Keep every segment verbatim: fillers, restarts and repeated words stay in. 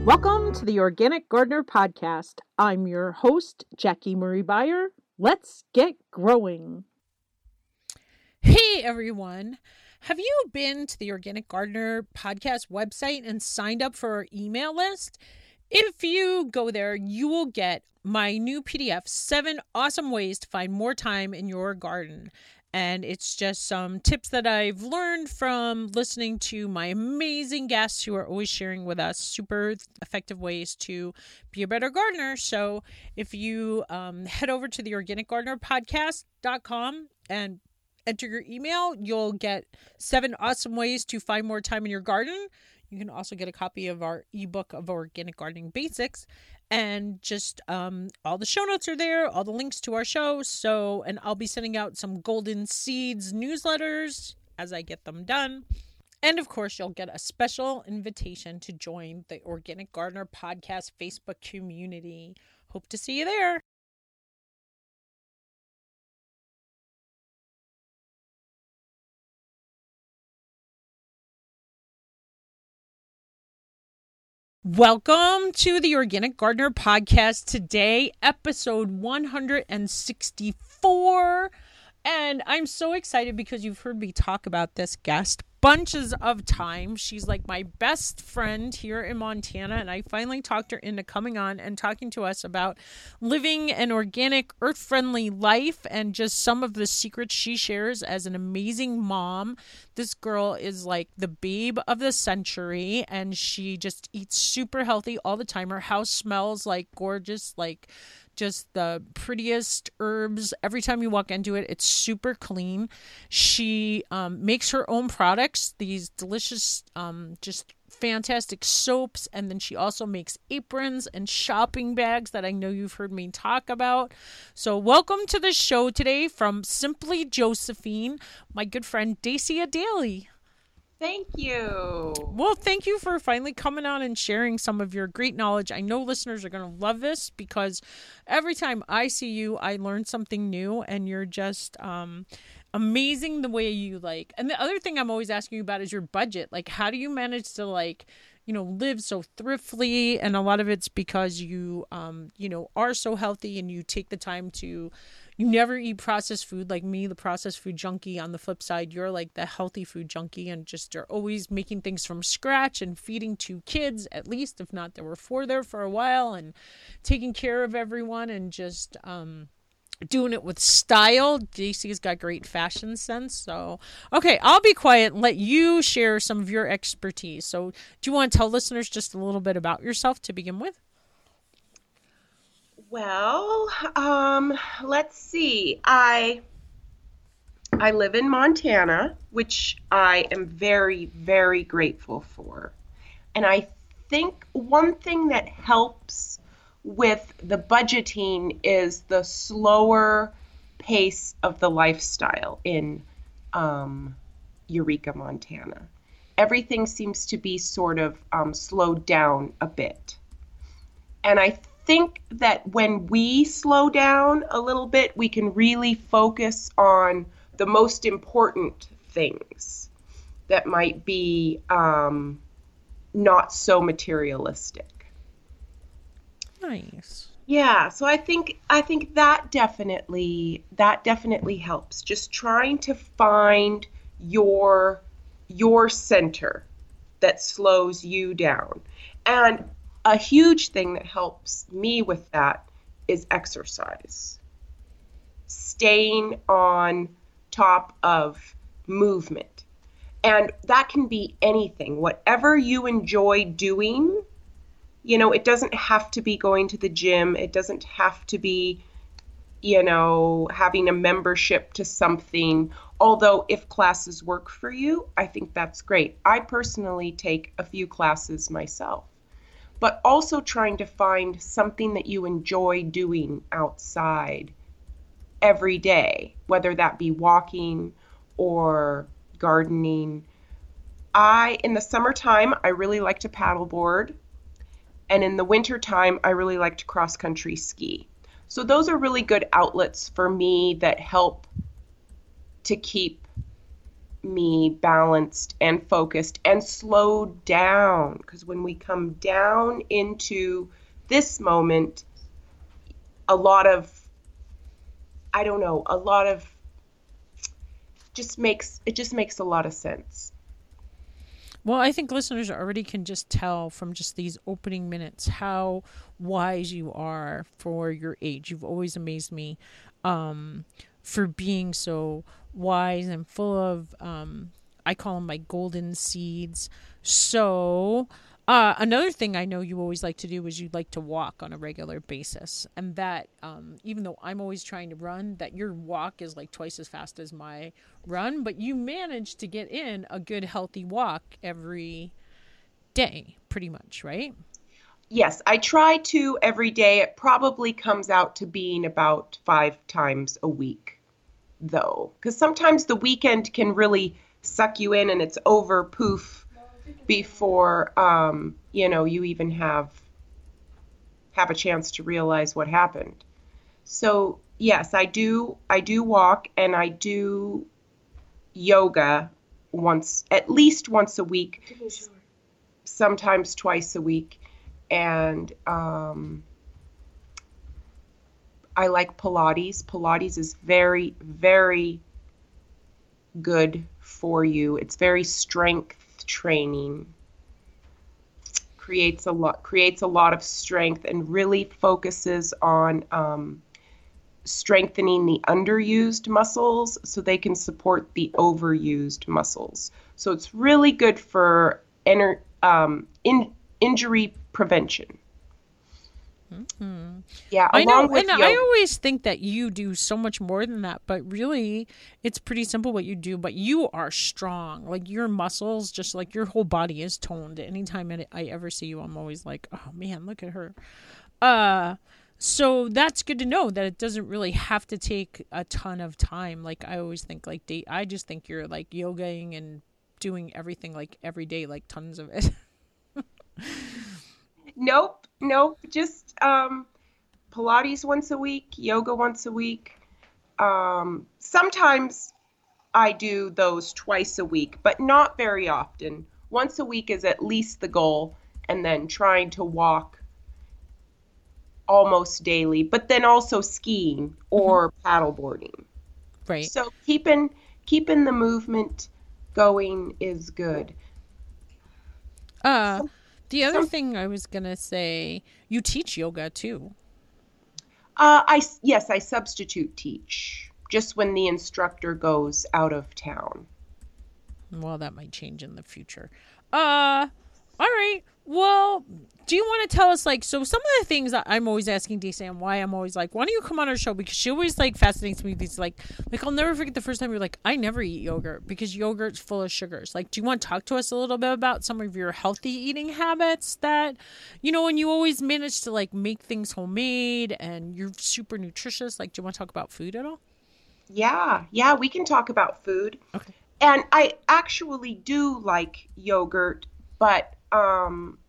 Welcome to the Organic Gardener Podcast. I'm your host, Jackie Marie Beyer. Let's get growing. Hey everyone. Have you been to the Organic Gardener Podcast website and signed up for our email list? If you go there, you will get my new P D F, Seven Awesome Ways to Find More Time in Your Garden. And it's just some tips that I've learned from listening to my amazing guests who are always sharing with us super effective ways to be a better gardener. So if you um, head over to the organic gardener podcast dot com and enter your email, you'll get seven awesome ways to find more time in your garden. You can also get a copy of our ebook of Organic Gardening Basics. And just um, all the show notes are there, all the links to our show. So, and I'll be sending out some Golden Seeds newsletters as I get them done. And of course, you'll get a special invitation to join the Organic Gardener Podcast Facebook community. Hope to see you there. Welcome to the Organic Gardener Podcast. Today, episode one hundred sixty-four. And I'm so excited because you've heard me talk about this guest bunches of times. She's like my best friend here in Montana, and I finally talked her into coming on and talking to us about living an organic, earth-friendly life and just some of the secrets she shares as an amazing mom. This girl is like the babe of the century, and she just eats super healthy all the time. Her house smells like gorgeous, like just the prettiest herbs. Every time you walk into it, it's super clean. She um, makes her own products, these delicious, um, just fantastic soaps. And then she also makes aprons and shopping bags that I know you've heard me talk about. So welcome to the show today from Simply Josephine, my good friend Dacia Daly. Thank you. Well, thank you for finally coming on and sharing some of your great knowledge. I know listeners are going to love this because every time I see you, I learn something new, and you're just um, amazing the way you like. And the other thing I'm always asking you about is your budget. Like, how do you manage to like, you know, live so thriftily? And a lot of it's because you, um, you know, are so healthy and you take the time to. You never eat processed food like me, the processed food junkie. On the flip side, you're like the healthy food junkie and just are always making things from scratch and feeding two kids, at least. If not, there were four there for a while, and taking care of everyone and just um, doing it with style. J C's got great fashion sense. So, okay, I'll be quiet and let you share some of your expertise. So do you want to tell listeners just a little bit about yourself to begin with? Well, um, let's see. I I live in Montana, which I am very, very grateful for. And I think one thing that helps with the budgeting is the slower pace of the lifestyle in um, Eureka, Montana. Everything seems to be sort of um, slowed down a bit. And I think that when we slow down a little bit, we can really focus on the most important things that might be um, not so materialistic. Nice. Yeah, so I think I think that definitely that definitely helps. Just trying to find your your center that slows you down. And a huge thing that helps me with that is exercise. Staying on top of movement. And that can be anything, whatever you enjoy doing. You know, it doesn't have to be going to the gym. It doesn't have to be, you know, having a membership to something. Although if classes work for you, I think that's great. I personally take a few classes myself. But also trying to find something that you enjoy doing outside every day, whether that be walking or gardening. I, in the summertime, I really like to paddleboard. And in the wintertime, I really like to cross-country ski. So those are really good outlets for me that help to keep me balanced and focused and slowed down. Because when we come down into this moment, a lot of, I don't know, a lot of, just makes, it just makes a lot of sense. Well, I think listeners already can just tell from just these opening minutes how wise you are for your age. You've always amazed me um, for being so wise and full of, um, I call them my golden seeds. So uh, another thing I know you always like to do is you like to walk on a regular basis. And that, um, even though I'm always trying to run, that your walk is like twice as fast as my run, but you manage to get in a good, healthy walk every day, pretty much, right? Yes, I try to every day. It probably comes out to being about five times a week, though, because sometimes the weekend can really suck you in and it's over poof before um, you know, you even have have a chance to realize what happened. So yes, I do I do walk, and I do yoga once, at least once a week, sometimes twice a week. And um, I like Pilates. Pilates is very, very good for you. It's very strength training. Creates a lot, creates a lot of strength, and really focuses on um, strengthening the underused muscles so they can support the overused muscles. So it's really good for ener- um, in, injury prevention. Mm-hmm. Yeah, I know, with and yoga. I always think that you do so much more than that, but really, it's pretty simple what you do. But you are strong, like your muscles, just like your whole body is toned. Anytime I ever see you, I'm always like, oh man, look at her. Uh, so that's good to know that it doesn't really have to take a ton of time. Like I always think, like date. I just think you're like yogaing and doing everything like every day, like tons of it. Nope, nope. Just um, Pilates once a week, yoga once a week. Um, sometimes I do those twice a week, but not very often. Once a week is at least the goal, and then trying to walk almost daily, but then also skiing or mm-hmm. paddleboarding. Right. So keeping keeping the movement going is good. Uh. So, The other So, thing I was going to say, you teach yoga too. Uh, I, yes, I substitute teach just when the instructor goes out of town. Well, that might change in the future. Uh, all right. Well, do you want to tell us, like, so some of the things that I'm always asking Desam, why I'm always like, why don't you come on our show? Because she always, like, fascinates me. These, like, like, I'll never forget the first time you're like, I never eat yogurt because yogurt's full of sugars. Like, do you want to talk to us a little bit about some of your healthy eating habits that, you know, and you always manage to, like, make things homemade and you're super nutritious. Like, do you want to talk about food at all? Yeah, yeah, we can talk about food. Okay. And I actually do like yogurt, but um,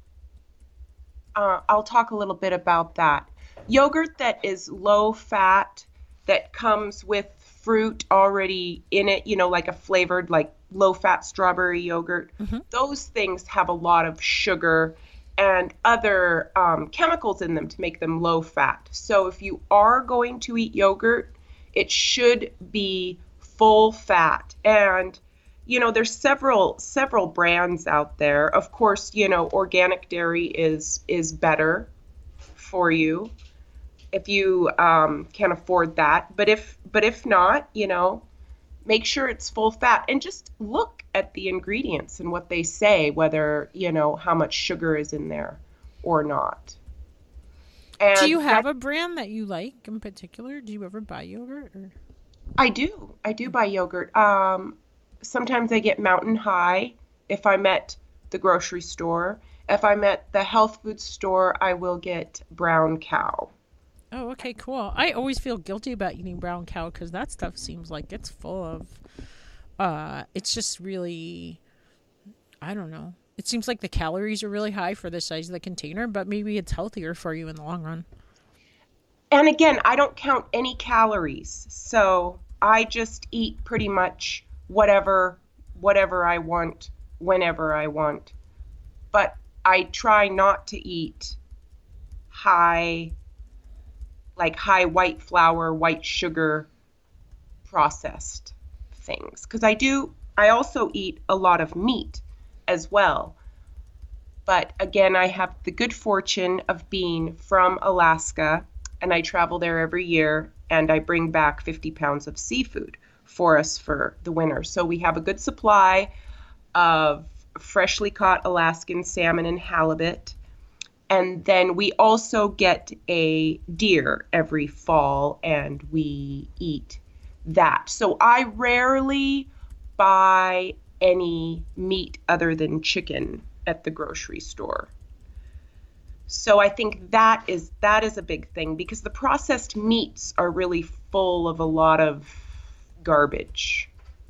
uh, I'll talk a little bit about that. Yogurt that is low fat, that comes with fruit already in it, you know, like a flavored, like low fat strawberry yogurt. Mm-hmm. Those things have a lot of sugar and other um, chemicals in them to make them low fat. So if you are going to eat yogurt, it should be full fat. And you know, there's several several brands out there. Of course, you know, organic dairy is is better for you if you um, can afford that. But if but if not, you know, make sure it's full fat and just look at the ingredients and what they say, whether, you know, how much sugar is in there or not. And do you have that, a brand that you like in particular? Do you ever buy yogurt? Or? I do. I do buy yogurt. Um, sometimes I get Mountain High if I'm at the grocery store. If I'm at the health food store, I will get Brown Cow. Oh, okay, cool. I always feel guilty about eating Brown Cow because that stuff seems like it's full of, uh, it's just really, I don't know. It seems like the calories are really high for the size of the container, but maybe it's healthier for you in the long run. And again, I don't count any calories. So I just eat pretty much whatever whatever I want whenever I want. But I try not to eat high like high white flour, white sugar processed things, because I do I also eat a lot of meat as well. But again, I have the good fortune of being from Alaska, and I travel there every year, and I bring back fifty pounds of seafood for us for the winter. So we have a good supply of freshly caught Alaskan salmon and halibut. And then we also get a deer every fall, and we eat that. So I rarely buy any meat other than chicken at the grocery store. So I think that is that is a big thing, because the processed meats are really full of a lot of garbage.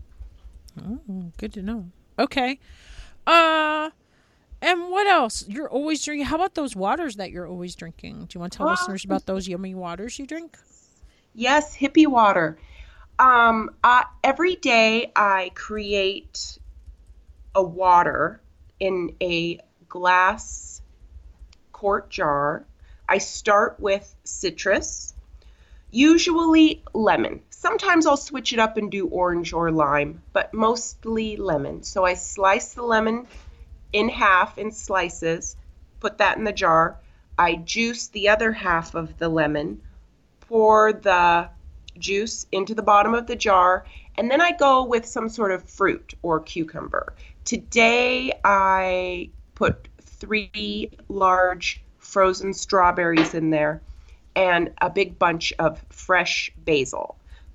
Oh, good to know. Okay. Uh, and what else? You're always drinking. How about those waters that you're always drinking? Do you want to tell Well, listeners about those yummy waters you drink? Yes, hippie water. Um, I, every day I create a water in a glass quart jar. I start with citrus, usually lemon. Sometimes I'll switch it up and do orange or lime, but mostly lemon. So I slice the lemon in half in slices, put that in the jar. I juice the other half of the lemon, pour the juice into the bottom of the jar, and then I go with some sort of fruit or cucumber. Today I put three large frozen strawberries in there and a big bunch of fresh basil.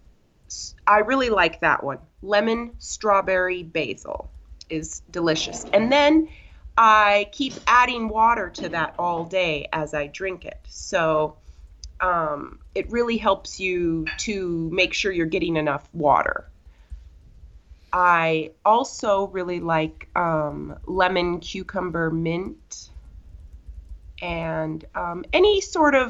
I really like that one. Lemon, strawberry, basil is delicious. And then I keep adding water to that all day as I drink it. So um, it really helps you to make sure you're getting enough water. I also really like um, lemon, cucumber, mint, and um, any sort of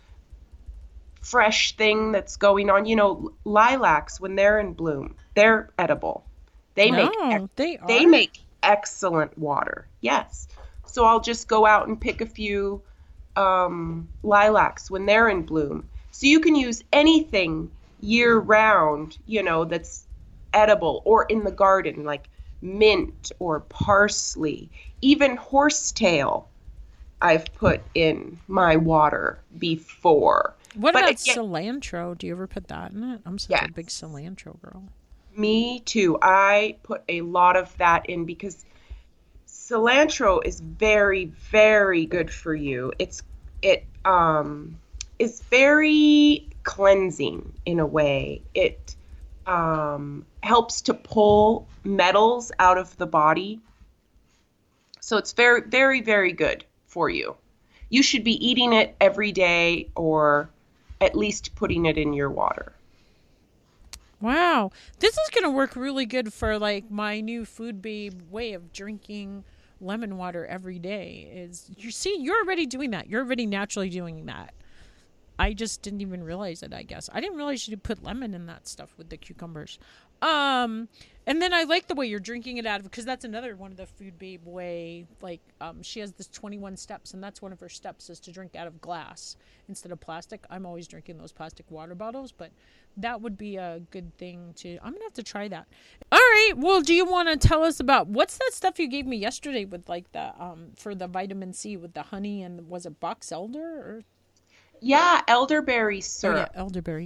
fresh thing that's going on. You know, lilacs, when they're in bloom, they're edible. They No, make ex- they are. they make excellent water. Yes. So I'll just go out and pick a few um, lilacs when they're in bloom. So you can use anything year round, you know, that's edible, or in the garden, like mint or parsley, even horsetail I've put in my water before. What But about again- cilantro? Do you ever put that in it? I'm such Yes. a big cilantro girl. Me too. I put a lot of that in because cilantro is very, very good for you. It's it um is very cleansing in a way. It um helps to pull metals out of the body. So it's very, very, very good for you. You should be eating it every day, or at least putting it in your water. Wow. This is going to work really good for like my new food babe way of drinking lemon water every day. Is you see, you're already doing that. You're already naturally doing that. I just didn't even realize it, I guess. I didn't realize you could put lemon in that stuff with the cucumbers. Um, and then I like the way you're drinking it out of, because that's another one of the food babe way. Like, um, she has this twenty-one steps, and that's one of her steps is to drink out of glass instead of plastic. I'm always drinking those plastic water bottles, but that would be a good thing to, I'm going to have to try that. All right. Well, do you want to tell us about, what's that stuff you gave me yesterday with like the, um, for the vitamin C with the honey and was it box elder or? Yeah, elderberry Oh, syrup. yeah, elderberry.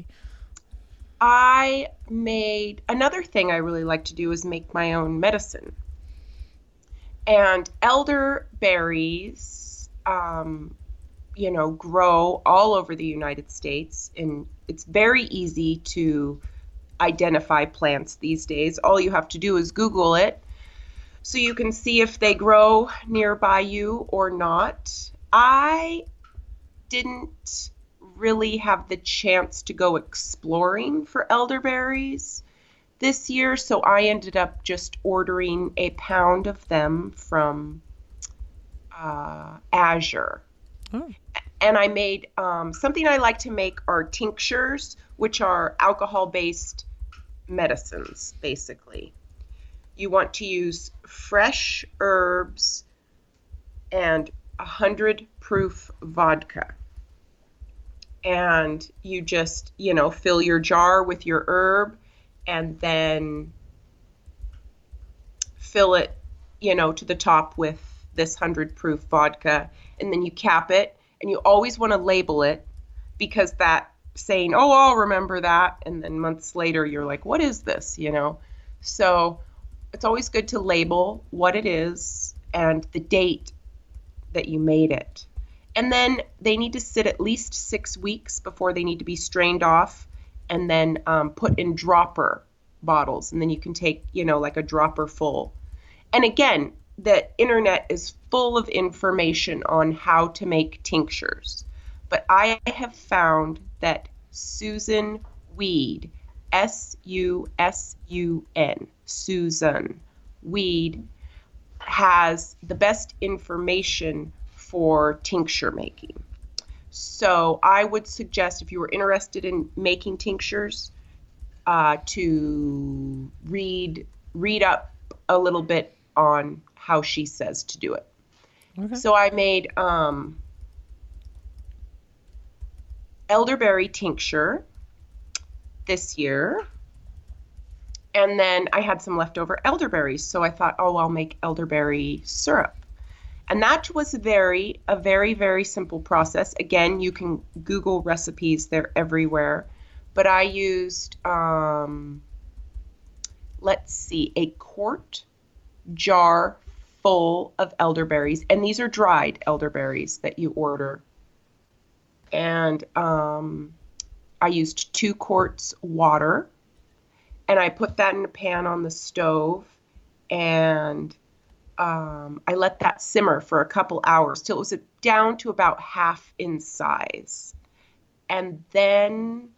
I made another thing I really like to do is make my own medicine. And elderberries, um, you know, grow all over the United States, and it's very easy to identify plants these days. All you have to do is Google it, so you can see if they grow nearby you or not. I didn't really have the chance to go exploring for elderberries this year, so I ended up just ordering a pound of them from uh, Azure. Oh. And I made um, something I like to make are tinctures, which are alcohol-based medicines, basically. You want to use fresh herbs and one hundred proof vodka. And you just, you know, fill your jar with your herb and then fill it, you know, to the top with this one hundred proof vodka. And then you cap it. And you always want to label it, because that saying, oh, I'll remember that. And then months later, you're like, what is this? You know? So it's always good to label what it is and the date that you made it. And then they need to sit at least six weeks before they need to be strained off and then um, put in dropper bottles. And then you can take, you know, like a dropper full. And again, the internet is full of information on how to make tinctures. But I have found that Susun Weed, S U S U N, Susun Weed, has the best information for tincture making. So I would suggest, if you were interested in making tinctures, uh, to read read up a little bit on how she says to do it. Okay. So I made um, elderberry tincture this year. And then I had some leftover elderberries. So I thought, oh, I'll make elderberry syrup. And that was very, a very, very simple process. Again, you can Google recipes. They're everywhere. But I used, um, let's see, a quart jar full of elderberries, and these are dried elderberries that you order. And um, I used two quarts water, and I put that in a pan on the stove, and um, I let that simmer for a couple hours till it was down to about half in size. And then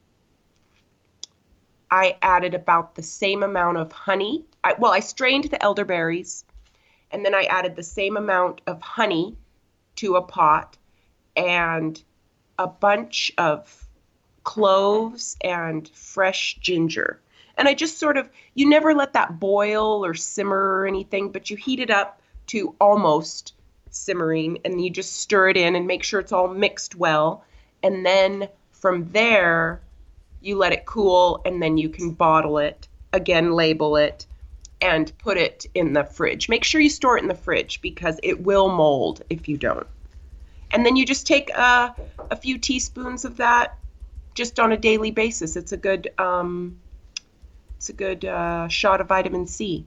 I added about the same amount of honey. I, well, I strained the elderberries, and then I added the same amount of honey to a pot and a bunch of cloves and fresh ginger. And I just sort of, you never let that boil or simmer or anything, but you heat it up to almost simmering, and you just stir it in and make sure it's all mixed well. And then from there, you let it cool, and then you can bottle it, again, label it, and put it in the fridge. Make sure you store it in the fridge, because it will mold if you don't. And then you just take a, a few teaspoons of that just on a daily basis. It's a good um, it's a good uh, shot of vitamin C.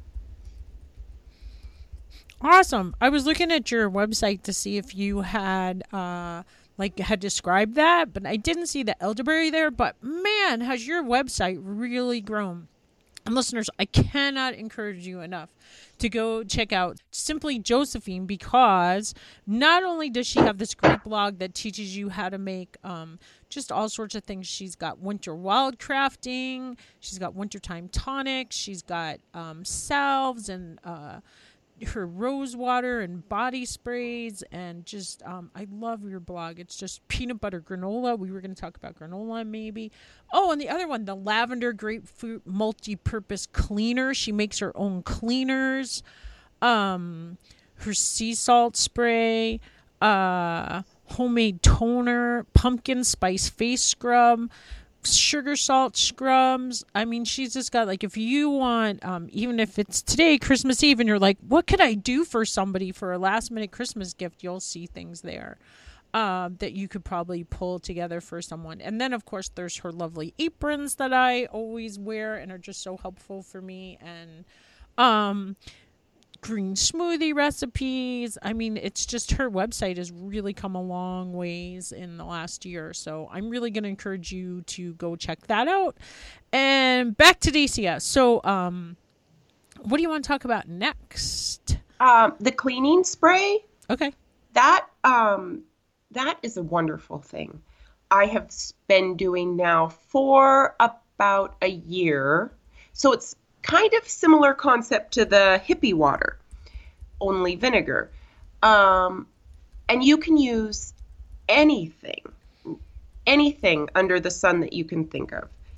Awesome. I was looking at your website to see if you had uh, like had described that, but I didn't see the elderberry there. But man, has your website really grown. And listeners, I cannot encourage you enough to go check out Simply Josephine, because not only does she have this great blog that teaches you how to make um, just all sorts of things. She's got winter wild crafting. She's got wintertime tonics. She's got um, salves and uh, her rose water and body sprays, and just um I love your blog. It's just peanut butter granola. We were going to talk about granola maybe. Oh, and the other one, the lavender grapefruit multi-purpose cleaner. She makes her own cleaners. Um her sea salt spray, uh homemade toner, pumpkin spice face scrub, sugar salt scrubs. I mean, she's just got, like, if you want, um, even if it's today, Christmas Eve, and you're like, what could I do for somebody for a last minute Christmas gift? You'll see things there uh, that you could probably pull together for someone. And then, of course, there's her lovely aprons that I always wear and are just so helpful for me. And um, green smoothie recipes. I mean, it's just, her website has really come a long ways in the last year. So I'm really going to encourage you to go check that out. And back to Dacia. So um, what do you want to talk about next? Um, the cleaning spray. Okay. That, um, that is a wonderful thing. I have been doing now for about a year. So it's kind of similar concept to the hippie water, only vinegar. Um, and you can use anything, anything under the sun that you can think of.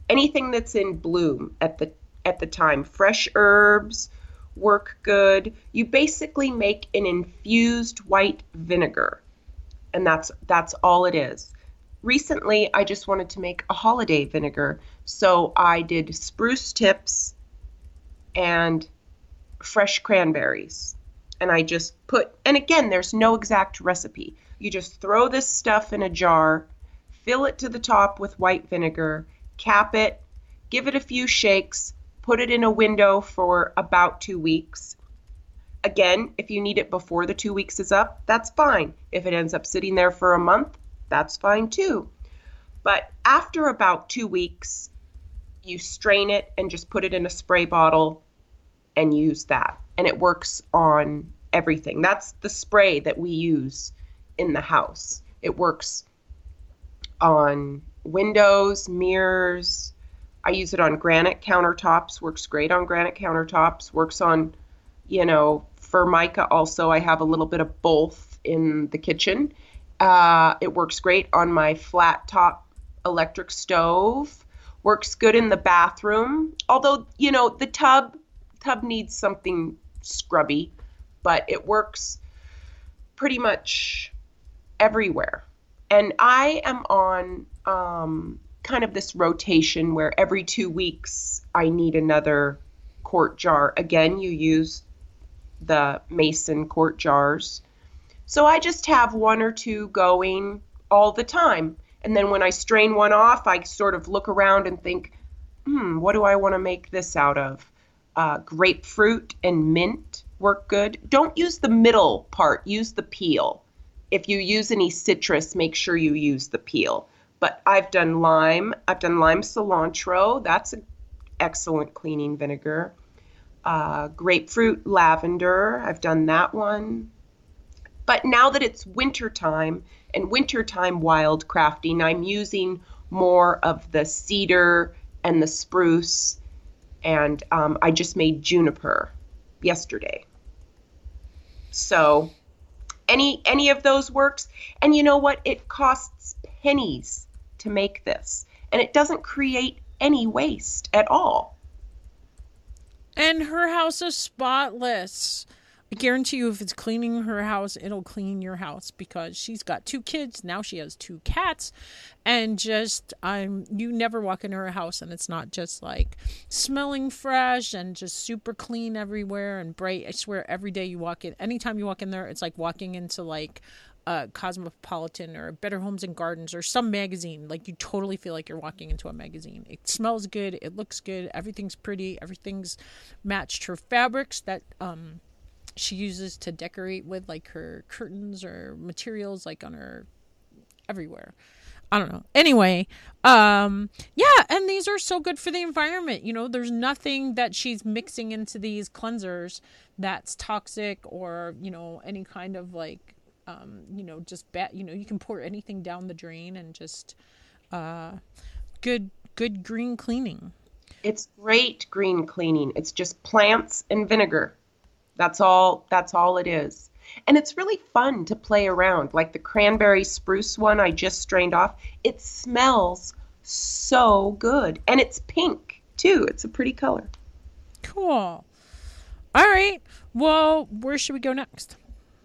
anything that's in bloom at the at the time. Fresh herbs work good. You basically make an infused white vinegar, and that's that's all it is. Recently, I just wanted to make a holiday vinegar, so I did spruce tips and fresh cranberries. And I just put, and again, there's no exact recipe. You just throw this stuff in a jar, fill it to the top with white vinegar, cap it, give it a few shakes, put it in a window for about two weeks. Again, if you need it before the two weeks is up, that's fine. If it ends up sitting there for a month, that's fine too. But after about two weeks, you strain it and just put it in a spray bottle and use that. And it works on everything. That's the spray that we use in the house. It works on windows, mirrors. I use it on granite countertops, works great on granite countertops, works on, you know, Formica also. I have a little bit of both in the kitchen. Uh, it works great on my flat top electric stove. Works good in the bathroom. Although, you know, the tub, tub needs something scrubby, but it works pretty much everywhere. And I am on um, kind of this rotation where every two weeks I need another quart jar. Again, you use the Mason quart jars. So I just have one or two going all the time. And then when I strain one off, I sort of look around and think, hmm, what do I want to make this out of? Uh, grapefruit and mint work good. Don't use the middle part, use the peel. If you use any citrus, make sure you use the peel. But I've done lime, I've done lime cilantro, that's an excellent cleaning vinegar. Uh, grapefruit lavender, I've done that one. But now that it's wintertime and wintertime wild crafting, I'm using more of the cedar and the spruce. And um, I just made juniper yesterday. So any any of those works. And you know what? It costs pennies to make this. And it doesn't create any waste at all. And her house is spotless. I guarantee you if it's cleaning her house, it'll clean your house because she's got two kids. Now she has two cats. And just, I'm, you never walk into her house and it's not just like smelling fresh and just super clean everywhere and bright. I swear every day you walk in, anytime you walk in there, it's like walking into like a Cosmopolitan or Better Homes and Gardens or some magazine. Like you totally feel like you're walking into a magazine. It smells good. It looks good. Everything's pretty. Everything's matched her fabrics that, um, she uses to decorate with, like her curtains or materials, like on her everywhere. I don't know. Anyway, um, yeah, and these are so good for the environment. You know, there's nothing that she's mixing into these cleansers that's toxic or, you know, any kind of like, um, you know, just bad, you know, you can pour anything down the drain and just, uh, good, good green cleaning. It's great green cleaning. It's just plants and vinegar. That's all, that's all it is. And it's really fun to play around. Like the cranberry spruce one I just strained off. It smells so good. And it's pink too. It's a pretty color. Cool. All right. Well, where should we go next?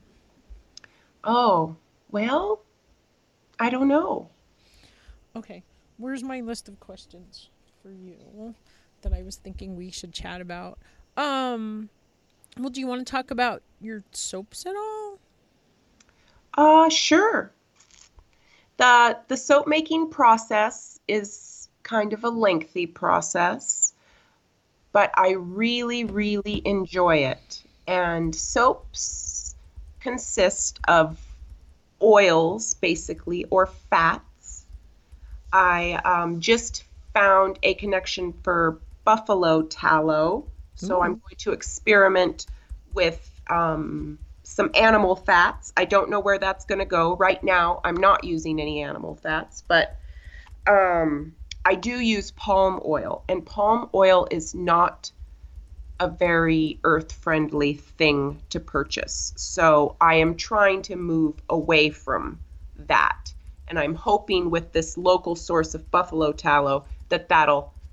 Oh, well, I don't know. Okay. Where's my list of questions for you that I was thinking we should chat about? Um... Well, do you want to talk about your soaps at all? Uh, sure. The the soap making process is kind of a lengthy process, but I really, really enjoy it. And soaps consist of oils, basically, or fats. I um, just found a connection for buffalo tallow. So I'm going to experiment with um, some animal fats. I don't know where that's going to go. Right now, I'm not using any animal fats, but um, I do use palm oil. And palm oil is not a very earth-friendly thing to purchase. So I am trying to move away from that. And I'm hoping with this local source of buffalo tallow that that'll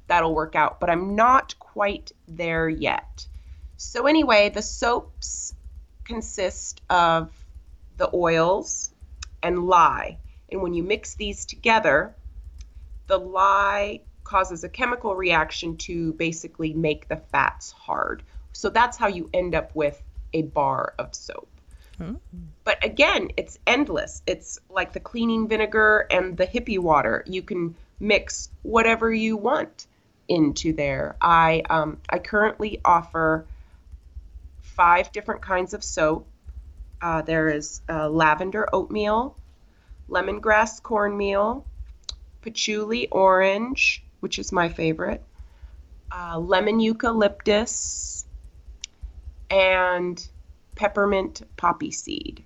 that'll work out, but I'm not quite there yet. So anyway, the soaps consist of the oils and lye. And when you mix these together, the lye causes a chemical reaction to basically make the fats hard. So that's how you end up with a bar of soap. Hmm. But again, it's endless. It's like the cleaning vinegar and the hippie water. You can mix whatever you want into there. I um, I currently offer five different kinds of soap. Uh, there is uh, lavender oatmeal, lemongrass cornmeal, patchouli orange, which is my favorite, uh, lemon eucalyptus, and peppermint poppy seed.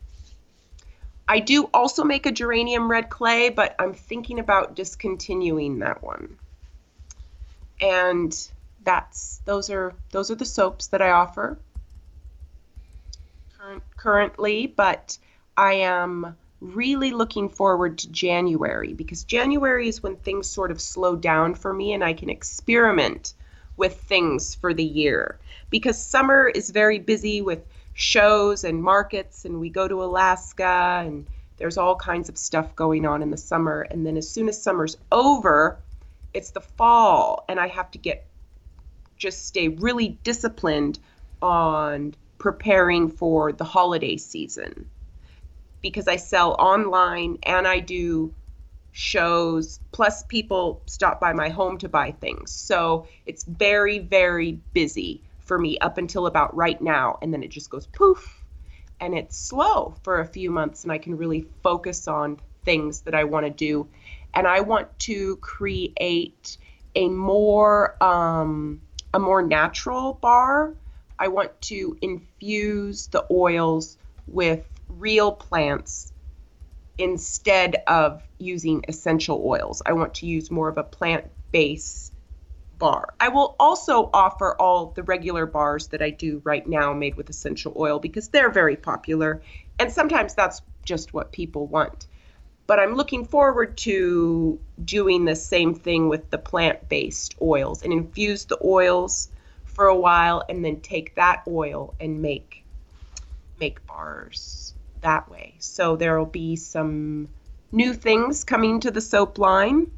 I do also make a geranium red clay, but I'm thinking about discontinuing that one. And that's those are those are the soaps that I offer current, currently, but I am really looking forward to January, because January is when things sort of slow down for me and I can experiment with things for the year, because summer is very busy with shows and markets, and we go to Alaska and there's all kinds of stuff going on in the summer. And then as soon as summer's over, it's the fall, and I have to get just stay really disciplined on preparing for the holiday season, because I sell online and I do shows, plus people stop by my home to buy things. So it's very, very busy for me up until about right now. And then it just goes poof, and it's slow for a few months, and I can really focus on things that I want to do. And I want to create a more, um, a more natural bar. I want to infuse the oils with real plants instead of using essential oils. I want to use more of a plant-based bar. I will also offer all the regular bars that I do right now made with essential oil, because they're very popular, and sometimes that's just what people want. But I'm looking forward to doing the same thing with the plant-based oils, and infuse the oils for a while and then take that oil and make make bars that way. So there will be some new things coming to the soap line.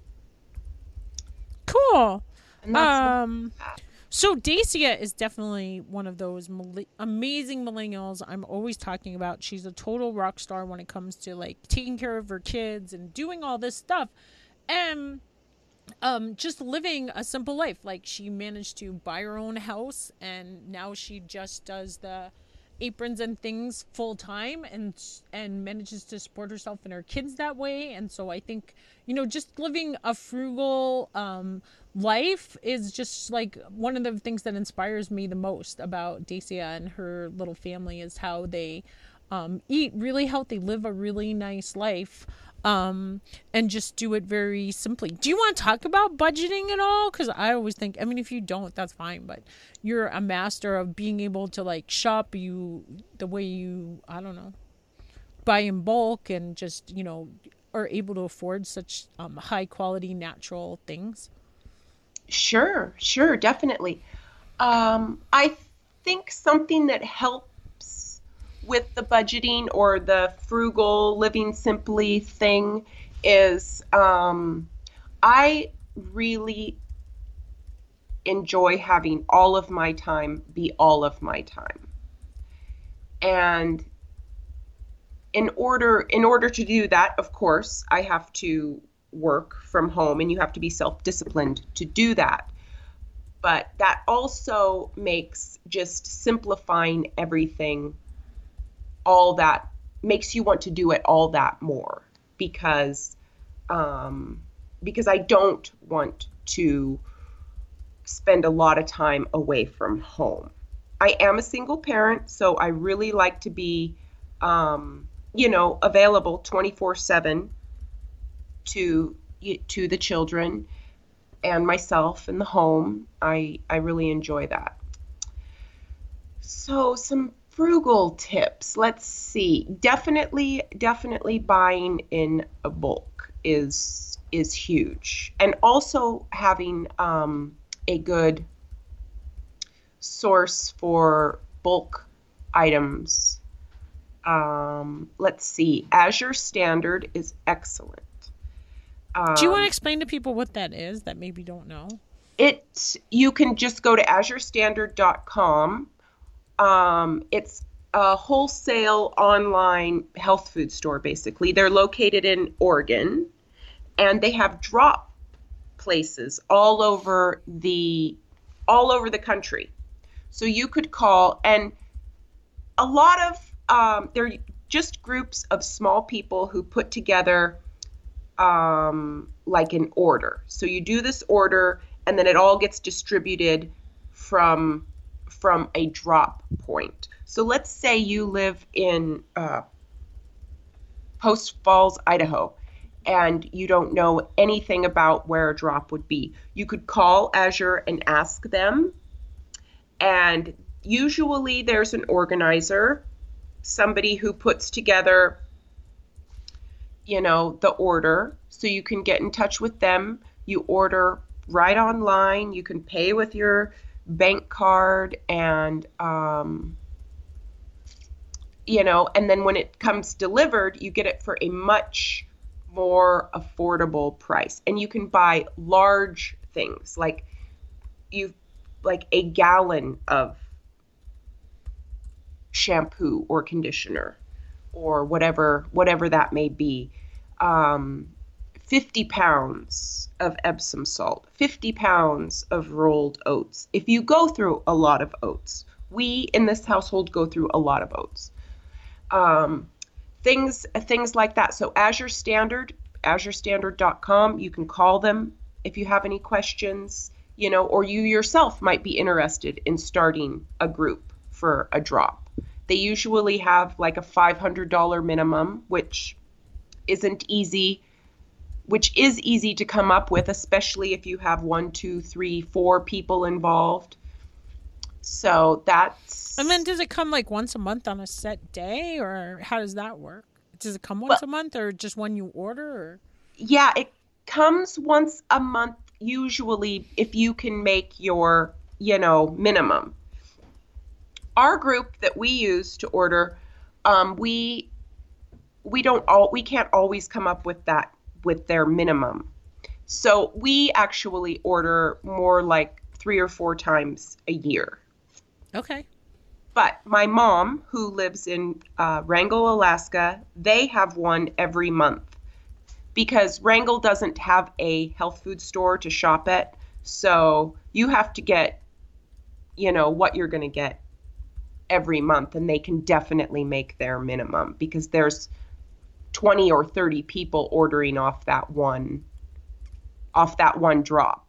Cool. Um, so Dacia is definitely one of those mal- amazing millennials I'm always talking about. She's a total rock star when it comes to like taking care of her kids and doing all this stuff, and um, just living a simple life. Like, she managed to buy her own house, and now she just does the aprons and things full time, and and manages to support herself and her kids that way. And so I think, you know, just living a frugal um life is just like one of the things that inspires me the most about Dacia and her little family, is how they um eat really healthy, live a really nice life, um and just do it very simply. Do you want to talk about budgeting at all? Because I always think, I mean, if you don't, that's fine, but you're a master of being able to like shop you the way you, I don't know, buy in bulk, and just, you know, are able to afford such um high quality natural things. Sure, sure, definitely. Um, I think something that helps with the budgeting or the frugal living simply thing is um, I really enjoy having all of my time be all of my time. And in order in order to do that, of course, I have to work from home, and you have to be self-disciplined to do that. But that also makes just simplifying everything all that makes you want to do it all that more, because um, because I don't want to spend a lot of time away from home. I am a single parent, so I really like to be, um, you know, available twenty-four seven to to the children and myself in the home. I I really enjoy that. So some frugal tips. Let's see. Definitely, definitely buying in a bulk is is huge. And also having um, a good source for bulk items. Um, let's see, Azure Standard is excellent. Um, Do you want to explain to people what that is that maybe don't know? It, you can just go to azure standard dot com. Um, it's a wholesale online health food store, basically. They're located in Oregon, and they have drop places all over the all over the country. So you could call, and a lot of um, they're just groups of small people who put together um, like an order. So you do this order, and then it all gets distributed from from a drop point. So let's say you live in uh, Post Falls, Idaho, and you don't know anything about where a drop would be. You could call Azure and ask them, and usually there's an organizer, somebody who puts together, you know, the order. So you can get in touch with them. You order right online. You can pay with your bank card, and um, you know, and then when it comes delivered, you get it for a much more affordable price. And you can buy large things, like you like a gallon of shampoo or conditioner or whatever whatever that may be. Um, fifty pounds of Epsom salt, fifty pounds of rolled oats. If you go through a lot of oats, we in this household go through a lot of oats. Um, things things like that. So Azure Standard, azure standard dot com, you can call them if you have any questions, you know, or you yourself might be interested in starting a group for a drop. They usually have like a five hundred dollars minimum, which isn't easy, which is easy to come up with, especially if you have one, two, three, four people involved. So that's... And then does it come like once a month on a set day, or how does that work? Does it come once well, a month, or just when you order? Or? Yeah, it comes once a month, usually, if you can make your, you know, minimum. Our group that we use to order, um, we we don't all we can't always come up with that with their minimum. So we actually order more like three or four times a year. Okay. But my mom, who lives in uh, Wrangell, Alaska, they have one every month because Wrangell doesn't have a health food store to shop at. So you have to get, you know, what you're going to get every month, and they can definitely make their minimum because there's twenty or thirty people ordering off that one, off that one drop.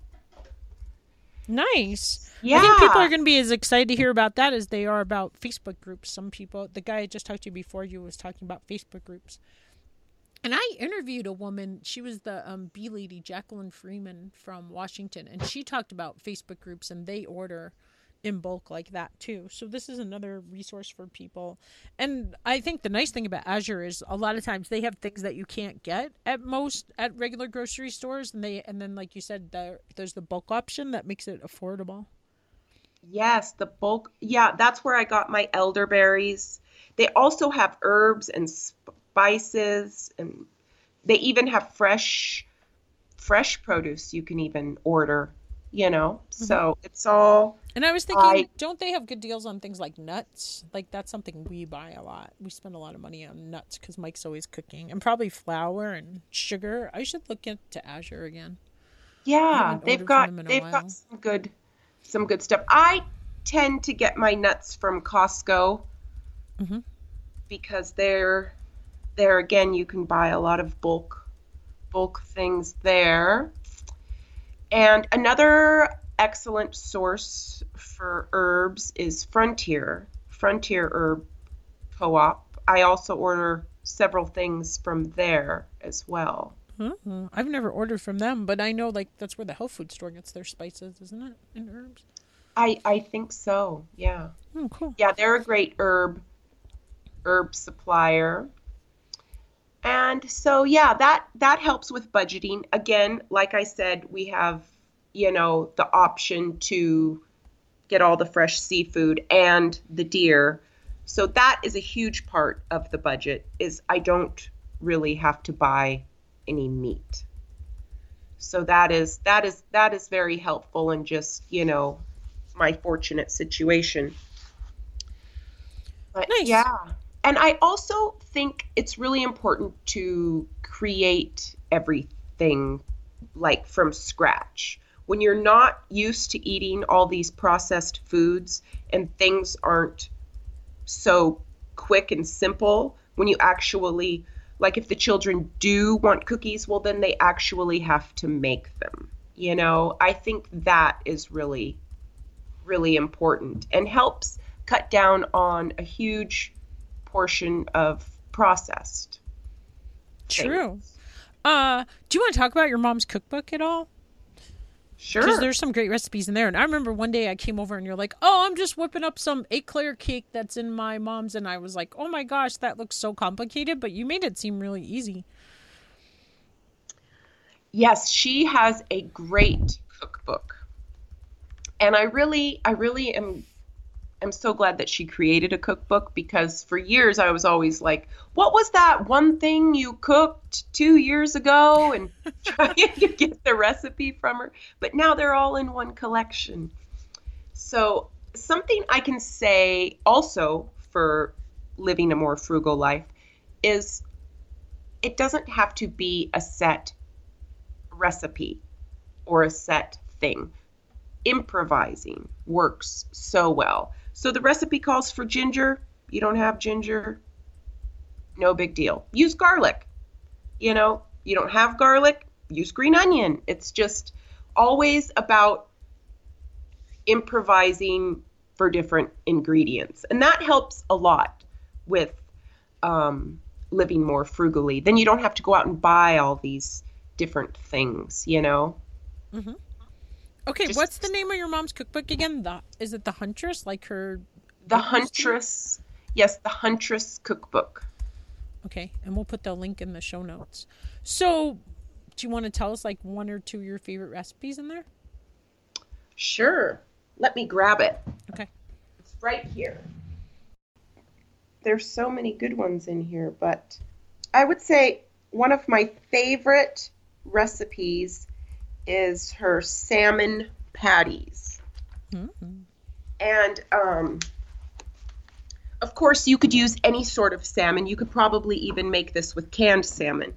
Nice. Yeah. I think people are going to be as excited to hear about that as they are about Facebook groups. Some people, the guy I just talked to before you was talking about Facebook groups. And I interviewed a woman, she was the um, bee lady, Jacqueline Freeman from Washington, and she talked about Facebook groups, and they order in bulk like that too. So this is another resource for people. And I think the nice thing about Azure is a lot of times they have things that you can't get at most at regular grocery stores, and they and then like you said, the, there's the bulk option that makes it affordable. Yes, the bulk. Yeah, that's where I got my elderberries. They also have herbs and spices, and they even have fresh fresh produce you can even order, you know. Mm-hmm. So it's all. And I was thinking, I, don't they have good deals on things like nuts? Like that's something we buy a lot. We spend a lot of money on nuts because Mike's always cooking, and probably flour and sugar. I should look into Azure again. Yeah, they've got they've while. got some good some good stuff. I tend to get my nuts from Costco mm-hmm. because they're there again. You can buy a lot of bulk bulk things there, and another excellent source for herbs is Frontier, Frontier Herb Co-op. I also order several things from there as well. Mm-hmm. I've never ordered from them, but I know like that's where the health food store gets their spices, isn't it? And herbs. I I think so. Yeah. Oh, cool. Yeah, they're a great herb herb supplier. And so, yeah, that that helps with budgeting. Again, like I said, we have, you know, the option to get all the fresh seafood and the deer. So that is a huge part of the budget, is I don't really have to buy any meat. So that is that is that is very helpful in just, you know, my fortunate situation. But Nice. yeah. And I also think it's really important to create everything like from scratch. When you're not used to eating all these processed foods and things aren't so quick and simple, when you actually, like if the children do want cookies, well, then they actually have to make them. You know, I think that is really, really important and helps cut down on a huge portion of processed True. things. Uh, do you want to talk about your mom's cookbook at all? Sure. Because there's some great recipes in there. And I remember one day I came over and you're like, oh, I'm just whipping up some eclair cake that's in my mom's. And I was like, oh my gosh, that looks so complicated. But you made it seem really easy. Yes, she has a great cookbook. And I really, I really am I'm so glad that she created a cookbook, because for years I was always like, what was that one thing you cooked two years ago? And trying to get the recipe from her. But now they're all in one collection. So something I can say also for living a more frugal life is it doesn't have to be a set recipe or a set thing. Improvising works so well. So the recipe calls for ginger. You don't have ginger, no big deal. Use garlic. You know, you don't have garlic, use green onion. It's just always about improvising for different ingredients. And that helps a lot with um, living more frugally. Then you don't have to go out and buy all these different things, you know? Mm-hmm. Okay, Just- what's the name of your mom's cookbook again? The is it the Huntress? Like her The What was the- Huntress, yes, the Huntress cookbook. Okay, and we'll put the link in the show notes. So, do you want to tell us like one or two of your favorite recipes in there? Sure. Let me grab it. Okay. It's right here. There's so many good ones in here, but I would say one of my favorite recipes is her salmon patties. Mm-hmm. And um, of course, you could use any sort of salmon. You could probably even make this with canned salmon.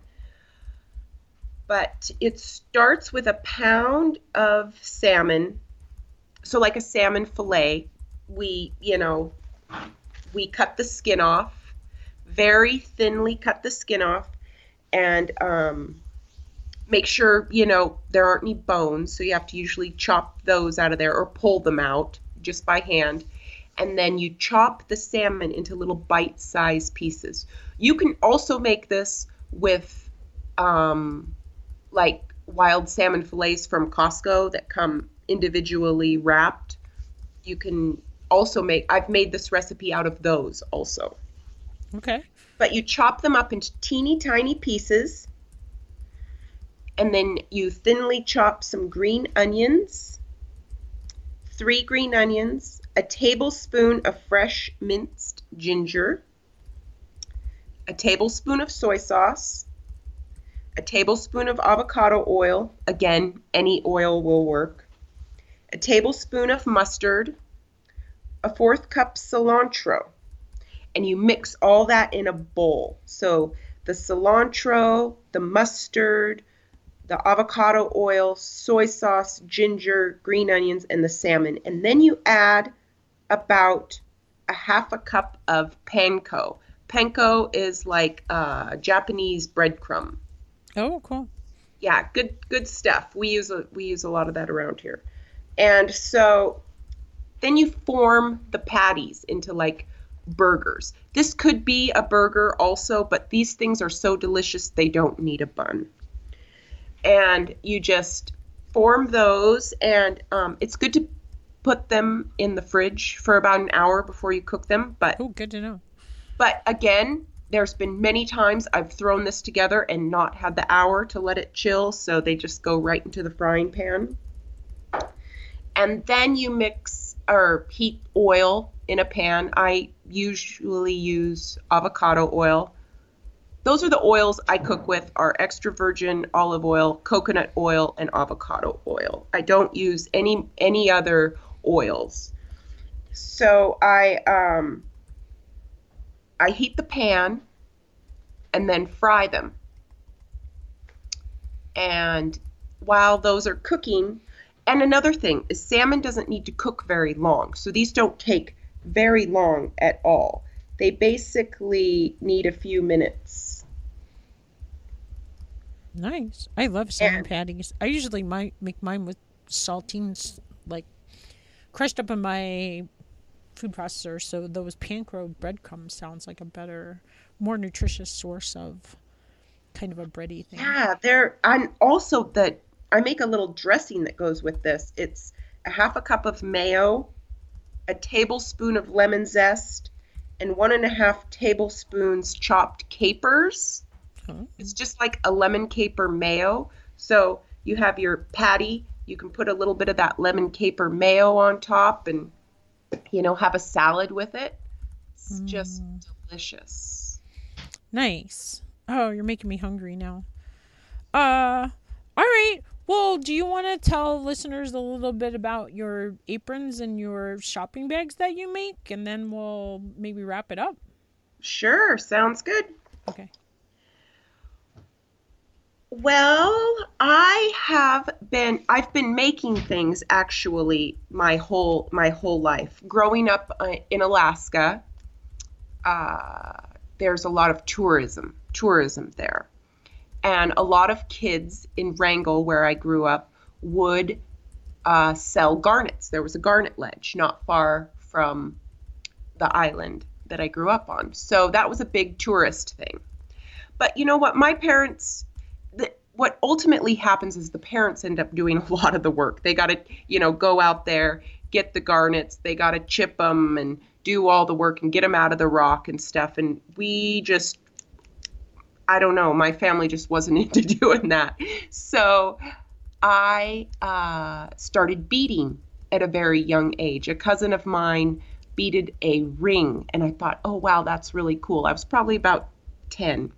But it starts with a pound of salmon. So like a salmon fillet, we, you know, we cut the skin off, very thinly cut the skin off, and um, make sure, you know, there aren't any bones. So you have to usually chop those out of there or pull them out just by hand. And then you chop the salmon into little bite-sized pieces. You can also make this with um, like wild salmon fillets from Costco that come individually wrapped. You can also make, I've made this recipe out of those also. Okay. But you chop them up into teeny tiny pieces. And then you thinly chop some green onions, three green onions, a tablespoon of fresh minced ginger, a tablespoon of soy sauce, a tablespoon of avocado oil, again, any oil will work, a tablespoon of mustard, a fourth cup cilantro, and you mix all that in a bowl. So the cilantro, the mustard, the avocado oil, soy sauce, ginger, green onions, and the salmon. And then you add about a half a cup of panko. Panko is like uh, Japanese breadcrumb. Oh, cool. Yeah, good good stuff. We use a, we use a lot of that around here. And so then you form the patties into like burgers. This could be a burger also, but these things are so delicious they don't need a bun. And you just form those, and um, it's good to put them in the fridge for about an hour before you cook them. But Oh, good to know. but again, there's been many times I've thrown this together and not had the hour to let it chill, so they just go right into the frying pan. And then you mix or heat oil in a pan. I usually use avocado oil. Those are the oils I cook with, are extra virgin olive oil, coconut oil, and avocado oil. I don't use any any other oils. So I um, I heat the pan and then fry them. And while those are cooking, and another thing is salmon doesn't need to cook very long. So these don't take very long at all. They basically need a few minutes. Nice. I love salmon And patties. I usually might make mine with saltines, like crushed up in my food processor. So those panko breadcrumbs sounds like a better, more nutritious source of kind of a bready thing. yeah, they're and also that I make a little dressing that goes with this. It's a half a cup of mayo, a tablespoon of lemon zest, and one and a half tablespoons chopped capers. Huh? It's just like a lemon caper mayo. So you have your patty, you can put a little bit of that lemon caper mayo on top and, you know, have a salad with it. It's just Mm, delicious. nice. Oh, you're making me hungry now. Uh, all right. Well, do you want to tell listeners a little bit about your aprons and your shopping bags that you make, and then we'll maybe wrap it up? Sure, sounds good. Okay. Well, I have been I've been making things actually my whole my whole life. Growing up uh, in Alaska, uh, there's a lot of tourism, tourism there. And a lot of kids in Wrangell, where I grew up, would uh, sell garnets. There was a garnet ledge not far from the island that I grew up on. So that was a big tourist thing. But you know what? My parents, the, what ultimately happens is the parents end up doing a lot of the work. They got to, you know, go out there, get the garnets. They got to chip them and do all the work and get them out of the rock and stuff. And we just, I don't know, my family just wasn't into doing that. So I uh, started beading at a very young age. A cousin of mine beaded a ring, and I thought, oh, wow, that's really cool. I was probably about ten.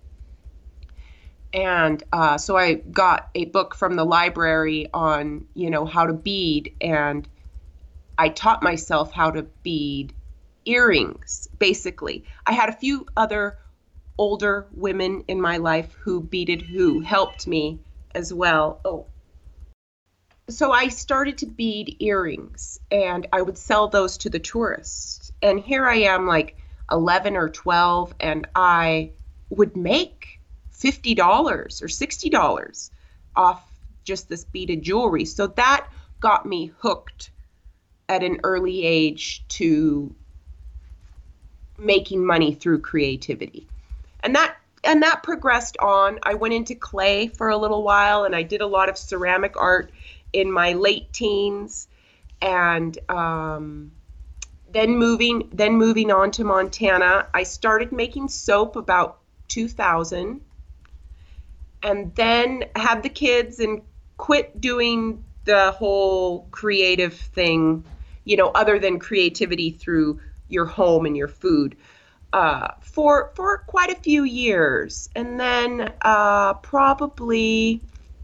And uh, so I got a book from the library on, you know, how to bead, and I taught myself how to bead earrings, basically. I had a few other older women in my life who beaded, who helped me as well. Oh, so I started to bead earrings, and I would sell those to the tourists. And here I am, like eleven or twelve, and I would make fifty dollars or sixty dollars off just this beaded jewelry. So that got me hooked at an early age to making money through creativity. And that and that progressed on. I went into clay for a little while, and I did a lot of ceramic art in my late teens, and um, then moving then moving on to Montana, I started making soap about two thousand, and then had the kids and quit doing the whole creative thing, you know, other than creativity through your home and your food. Uh, for for quite a few years, and then uh, probably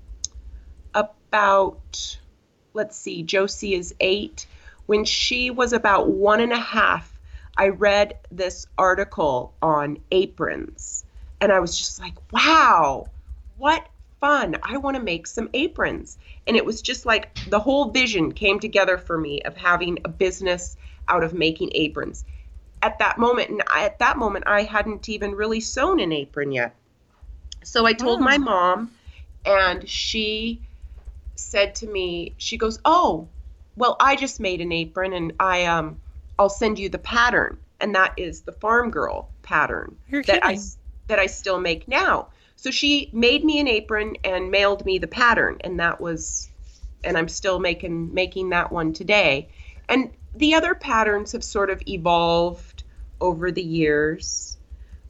about, let's see, Josie is eight. When she was about one and a half, I read this article on aprons, and I was just like, wow, what fun! I want to make some aprons. And it was just like the whole vision came together for me of having a business out of making aprons. At that moment, and I, at that moment, I hadn't even really sewn an apron yet. So I told my Oh, mom, and she said to me, she goes, "Oh, well, I just made an apron, and I um, I'll send you the pattern." And that is the Farm Girl pattern you're that I kidding. that I still make now. So she made me an apron and mailed me the pattern, and that was, and I'm still making making that one today. And the other patterns have sort of evolved over the years.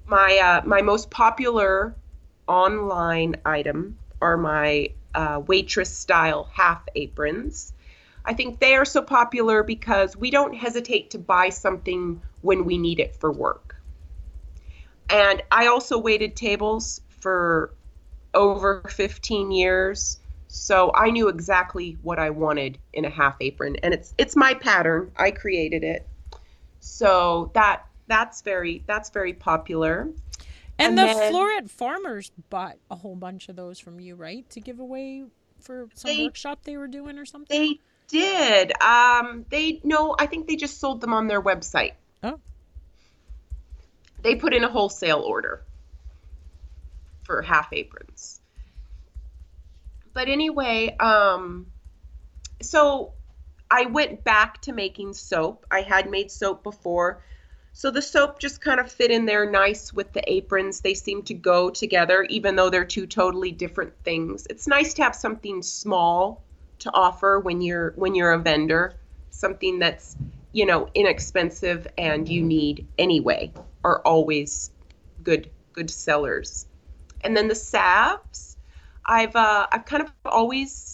My uh, my most popular online item are my uh, waitress style half aprons. I think they are so popular because we don't hesitate to buy something when we need it for work. And I also waited tables for over fifteen years, so I knew exactly what I wanted in a half apron, and it's it's my pattern. I created it. So that that's very that's very popular. And, And the then Floret Farmers bought a whole bunch of those from you, right? To give away for some they workshop they were doing or something? they did. Um, they no, I think they just sold them on their website. Oh. They put in a wholesale order for half aprons. But anyway, um, so I went back to making soap. I had made soap before. So the soap just kind of fit in there nice with the aprons. They seem to go together, even though they're two totally different things. It's nice to have something small to offer when you're when you're a vendor, something that's, you know, inexpensive and you need anyway, are always good good sellers. And then the salves, I've uh, I've kind of always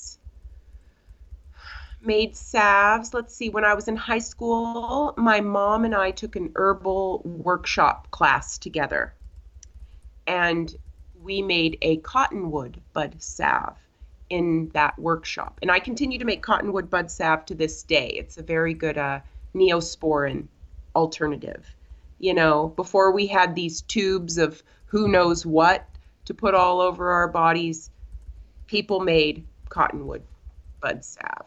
made salves. Let's see, when I was in high school, my mom and I took an herbal workshop class together, and we made a cottonwood bud salve in that workshop. And I continue to make cottonwood bud salve to this day. It's a very good uh, Neosporin alternative. You know, before we had these tubes of who knows what to put all over our bodies, people made cottonwood bud salve.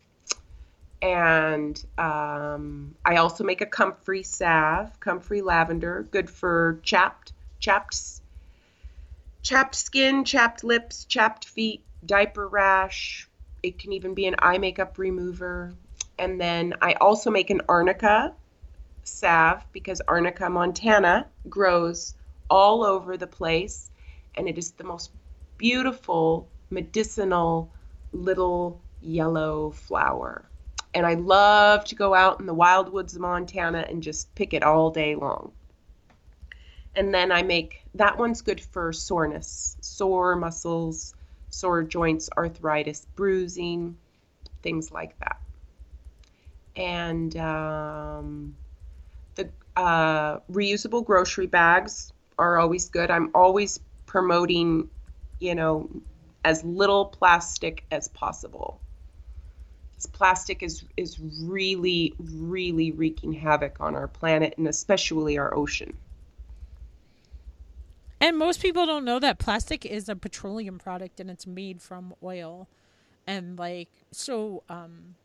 And um, I also make a comfrey salve, comfrey lavender, good for chapped, chapped, chapped skin, chapped lips, chapped feet, diaper rash. It can even be an eye makeup remover. And then I also make an arnica salve because Arnica montana grows all over the place, and it is the most beautiful medicinal little yellow flower. And I love to go out in the wild woods of Montana and just pick it all day long. And then I make, that one's good for soreness, sore muscles, sore joints, arthritis, bruising, things like that. And um, the uh, reusable grocery bags are always good. I'm always promoting, you know, as little plastic as possible. Plastic is is really, really wreaking havoc on our planet and especially our ocean. And most people don't know that plastic is a petroleum product and it's made from oil. And like, so um,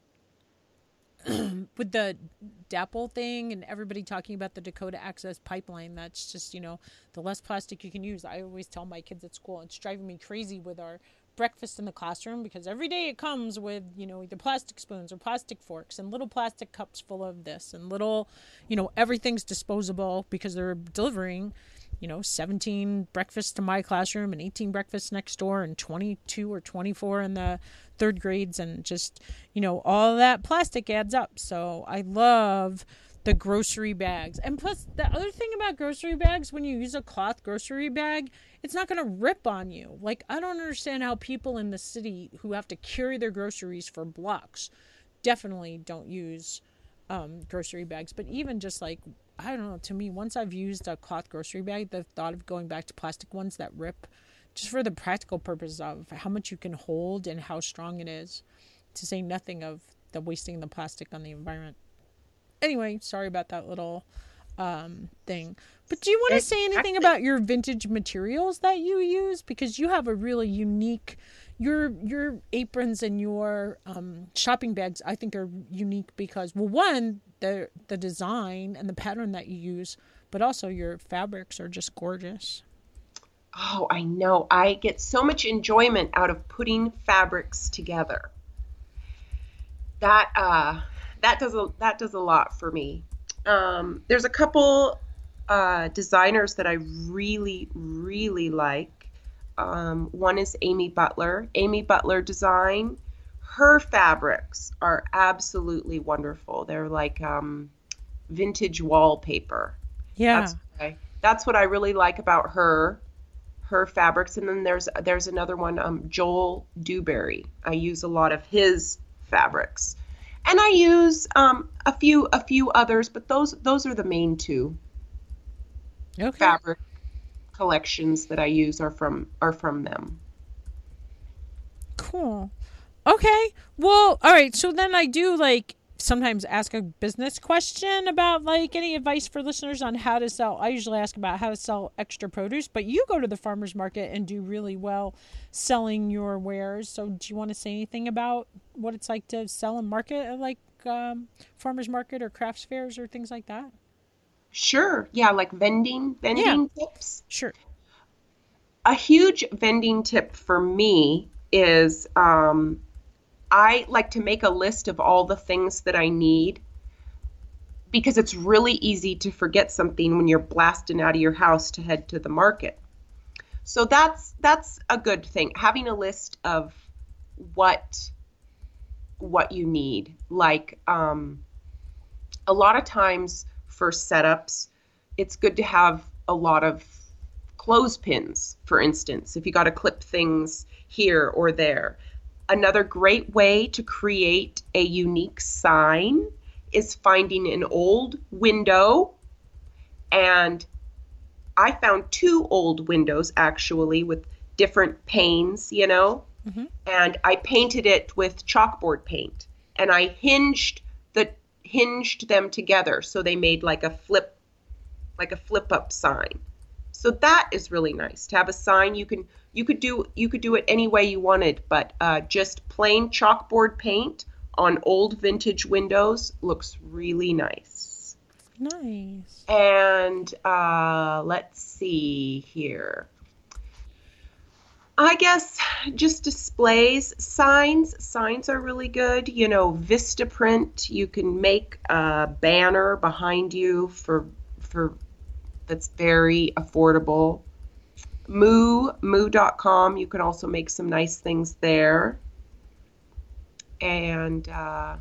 with the DAPL thing and everybody talking about the Dakota Access Pipeline, that's just, you know, the less plastic you can use. I always tell my kids at school, it's driving me crazy with our breakfast in the classroom, because every day it comes with, you know, either plastic spoons or plastic forks and little plastic cups full of this and little, you know, everything's disposable because they're delivering, you know, seventeen breakfasts to my classroom and eighteen breakfasts next door and twenty-two or twenty-four in the third grades, and just, you know, all that plastic adds up. So I love the grocery bags. And plus, the other thing about grocery bags, when you use a cloth grocery bag, it's not going to rip on you. Like, I don't understand how people in the city who have to carry their groceries for blocks definitely don't use um, grocery bags. But even just like, I don't know, to me, once I've used a cloth grocery bag, the thought of going back to plastic ones that rip, just for the practical purpose of how much you can hold and how strong it is, to say nothing of the wasting the plastic on the environment. Anyway, sorry about that little um, thing. But do you want to say anything about your vintage materials that you use? Because you have a really unique, your your aprons and your um, shopping bags, I think, are unique because, well, one, the the design and the pattern that you use, but also your fabrics are just gorgeous. Oh, I know. I get so much enjoyment out of putting fabrics together. That uh, that does a that does a lot for me. Um, there's a couple uh, designers that I really, really like. Um, one is Amy Butler. Amy Butler Design. Her fabrics are absolutely wonderful. They're like um, vintage wallpaper. Yeah. That's what I, That's what I really like about her, her fabrics. And then there's there's another one, um, Joel Dewberry. I use a lot of his fabrics, and I use um, a few a few others, but those those are the main two Okay. fabric collections that I use are from are from them. Cool. Okay. Well, all right. So then I do like sometimes ask a business question about like any advice for listeners on how to sell. I usually ask about how to sell extra produce, but you go to the farmer's market and do really well selling your wares. So do you want to say anything about what it's like to sell and market at like um, farmer's market or crafts fairs or things like that? Sure. Yeah, like vending vending tips. Sure. A huge vending tip for me is um, I like to make a list of all the things that I need, because it's really easy to forget something when you're blasting out of your house to head to the market. So that's that's a good thing, having a list of what what you need. Like um, a lot of times for setups, it's good to have a lot of clothespins, for instance, if you got to clip things here or there. Another great way to create a unique sign is finding an old window. And I found two old windows actually with different panes, you know, Mm-hmm. and I painted it with chalkboard paint, and I hinged the hinged them together so they made like a flip like a flip up sign. So that is really nice to have a sign. You can you could do you could do it any way you wanted, but uh, just plain chalkboard paint on old vintage windows looks really nice. Nice. And uh, let's see here. I guess just displays, signs. Signs are really good. You know, Vistaprint. You can make a banner behind you for for that's very affordable. Moo, moo dot com. You can also make some nice things there. And uh,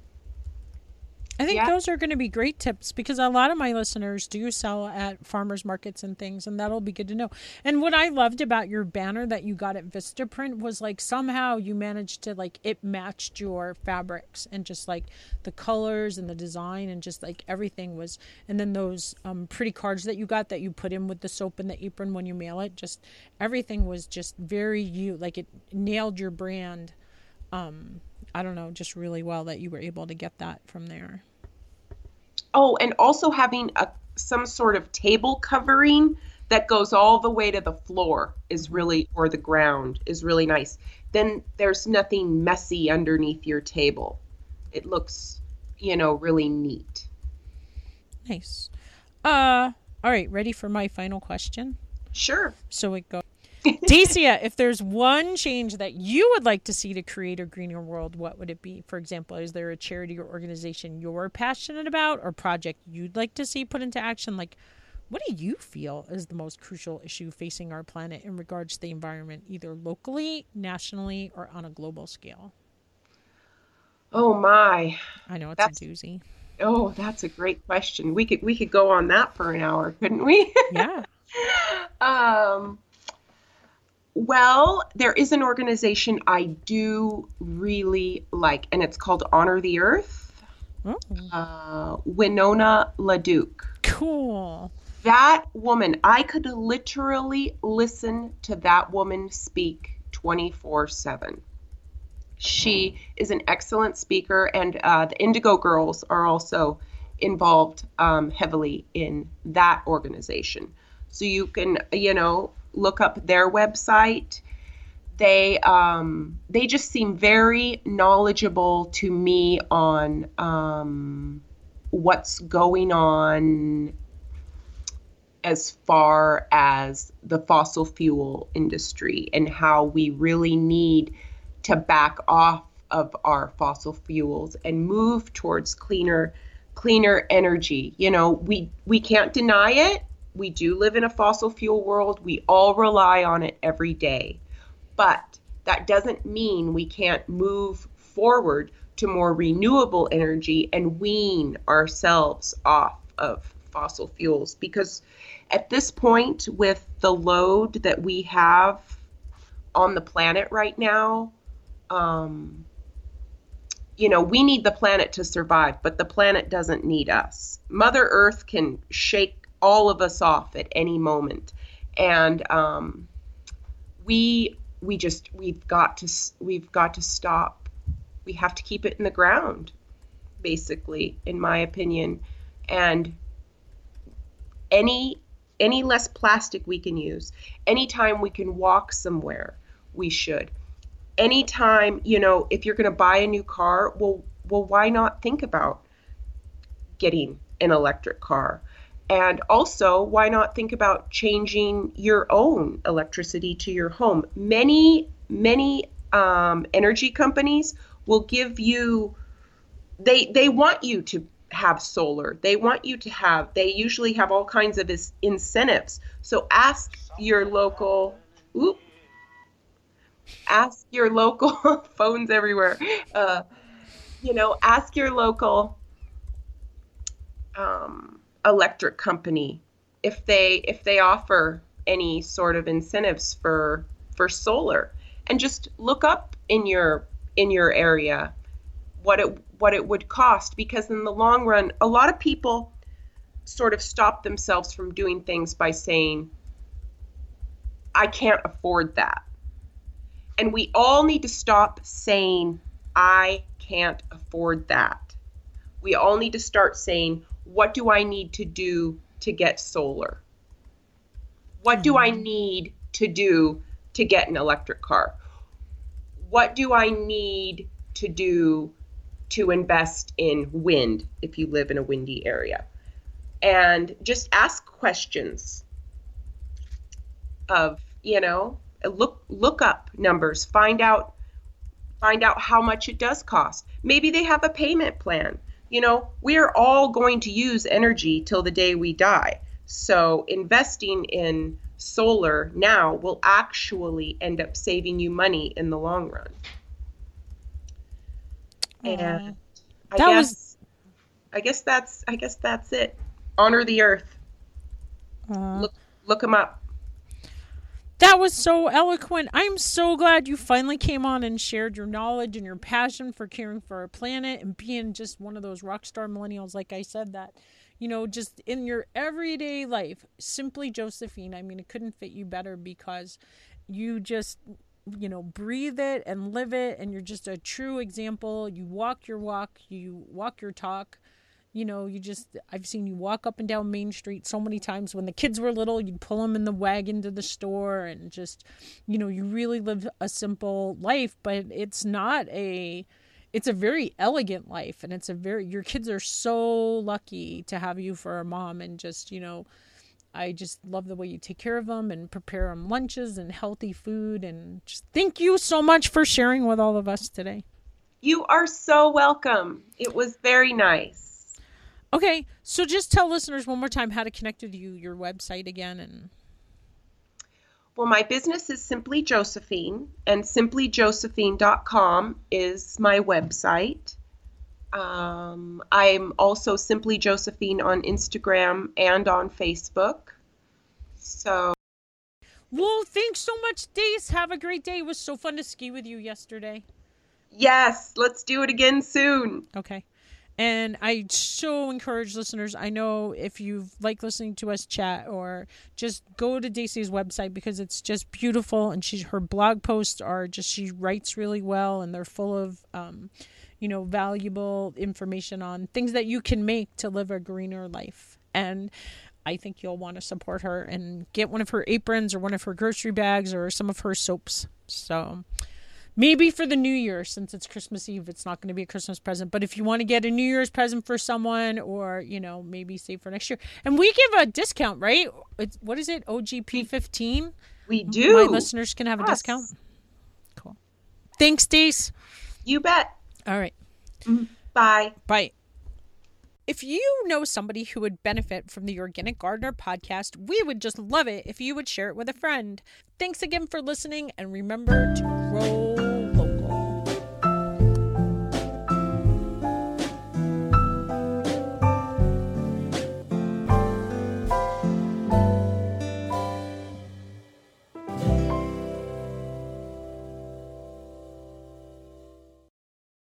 I think yeah. those are going to be great tips because a lot of my listeners do sell at farmers markets and things, and that'll be good to know. And what I loved about your banner that you got at Vistaprint was like somehow you managed to like it matched your fabrics and just like the colors and the design and just like everything was. And then those um, pretty cards that you got that you put in with the soap and the apron when you mail it, just everything was just very you, like it nailed your brand. Um, I don't know, just really well that you were able to get that from there. Oh, and also having a some sort of table covering that goes all the way to the floor is really, or the ground is really nice. Then there's nothing messy underneath your table. It looks, you know, really neat. Nice. Uh, all right, ready for my final question? Sure. So it goes. Dacia, if there's one change that you would like to see to create a greener world, what would it be? For example, is there a charity or organization you're passionate about or project you'd like to see put into action? Like, what do you feel is the most crucial issue facing our planet in regards to the environment, either locally, nationally, or on a global scale? Oh my. I know it's That's, a doozy. Oh, that's a great question. We could we could go on that for an hour, couldn't we? Yeah. um Well, there is an organization I do really like, and it's called Honor the Earth. Oh. Uh, Winona LaDuke. Cool. That woman, I could literally listen to that woman speak twenty-four seven. She is an excellent speaker, and uh, the Indigo Girls are also involved um, heavily in that organization. So you can, you know, look up their website. They um, they just seem very knowledgeable to me on um, what's going on as far as the fossil fuel industry and how we really need to back off of our fossil fuels and move towards cleaner cleaner energy. You know, we we can't deny it. We do live in a fossil fuel world. We all rely on it every day. But that doesn't mean we can't move forward to more renewable energy and wean ourselves off of fossil fuels, because at this point, with the load that we have on the planet right now, um, you know, we need the planet to survive, but the planet doesn't need us. Mother Earth can shake all of us off at any moment. And um, we we just we've got to we've got to stop. We have to keep it in the ground, basically, in my opinion. And any any less plastic we can use, anytime we can walk somewhere, we should. Anytime, you know, if you're going to buy a new car, well, well, why not think about getting an electric car? And also, why not think about changing your own electricity to your home? Many, many um, energy companies will give you, they they want you to have solar. They want you to have, they usually have all kinds of is, incentives. So ask your local, oop, ask your local, phones everywhere, uh, you know, ask your local um, electric company if they if they offer any sort of incentives for for solar, and just look up in your in your area what it what it would cost, because in the long run, a lot of people sort of stop themselves from doing things by saying, I can't afford that. And we all need to stop saying, I can't afford that. We all need to start saying, what do I need to do to get solar? What mm-hmm. do I need to do to get an electric car? What do I need to do to invest in wind if you live in a windy area? And just ask questions of, you know, look look up numbers, find out find out how much it does cost. Maybe they have a payment plan. You know, we are all going to use energy till the day we die. So investing in solar now will actually end up saving you money in the long run. And uh, I that guess was... I guess that's I guess that's it. Honor the earth. Uh, look look them up. That was so eloquent. I'm so glad you finally came on and shared your knowledge and your passion for caring for our planet and being just one of those rock star millennials, like I said, that, you know, just in your everyday life. Simply Josephine. I mean, it couldn't fit you better, because you just, you know, breathe it and live it, and you're just a true example. You walk your walk, you walk your talk. You know, you just, I've seen you walk up and down Main Street so many times. When the kids were little, you'd pull them in the wagon to the store, and just, you know, you really live a simple life, but it's not a, it's a very elegant life. And it's a very, your kids are so lucky to have you for a mom. And just, you know, I just love the way you take care of them and prepare them lunches and healthy food. And just thank you so much for sharing with all of us today. You are so welcome. It was very nice. Okay, so just tell listeners one more time how to connect with you, your website again. And well, my business is Simply Josephine, and simply josephine dot com is my website. Um, I'm also Simply Josephine on Instagram and on Facebook. So, well, thanks so much, Dace. Have a great day. It was so fun to ski with you yesterday. Yes, let's do it again soon. Okay. And I so encourage listeners, I know if you like listening to us chat, or just go to Daisy's website, because it's just beautiful. And she's, her blog posts are just, she writes really well, and they're full of, um, you know, valuable information on things that you can make to live a greener life. And I think you'll want to support her and get one of her aprons or one of her grocery bags or some of her soaps. So maybe for the new year, since it's Christmas Eve, it's not going to be a Christmas present. But if you want to get a New Year's present for someone, or, you know, maybe save for next year. And we give a discount, right? It's, what is it? O G P fifteen? We do. My listeners can have yes. a discount. Cool. Thanks, Dace. You bet. All right. Mm-hmm. Bye. Bye. If you know somebody who would benefit from the Organic Gardener podcast, we would just love it if you would share it with a friend. Thanks again for listening, and remember to grow